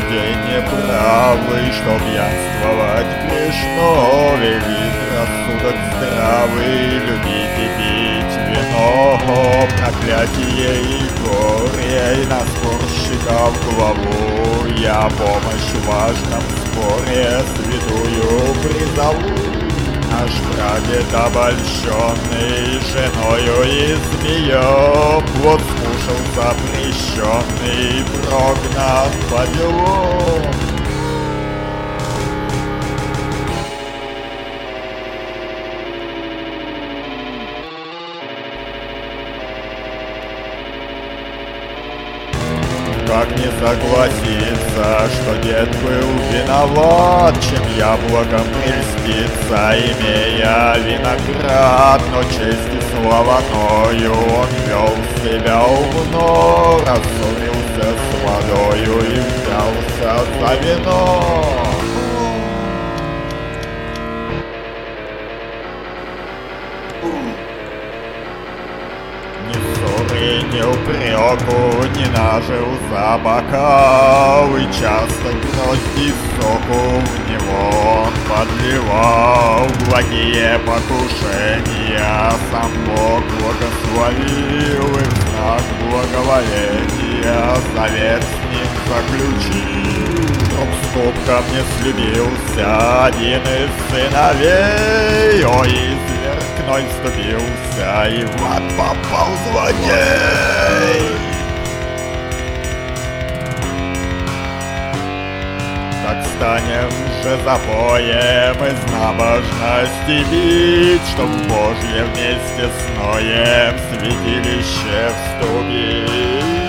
день неправый, что пьянствовать грешно, велит рассудок здравый, любить и пить вино. Проклятие и горе, и на спорщиков главу, я помощь в важном споре святую призову. Наш прадед обольщенный женою и змеем, плод скушал запрещенный, прогнан по делам. Как не согласиться, что дед был виноват, чем яблоком прельститься, имея виноград, но честь и славаною он вел себя умно, рассорился с водою и взялся за вино. Ни ссоры, ни упреку не нажил за бокал, и часто грозди соку в него он подливал. Благие покушения сам Бог благословил, и в знак благоволения завет с ним заключил. Вдруг с кубком не слюбился один из сыновей, ой, изверг вновь вступился, и в ад попал злодей. Так станем же запоем из набожности бить, чтоб в Божье вместе с Ноем святилище вступить.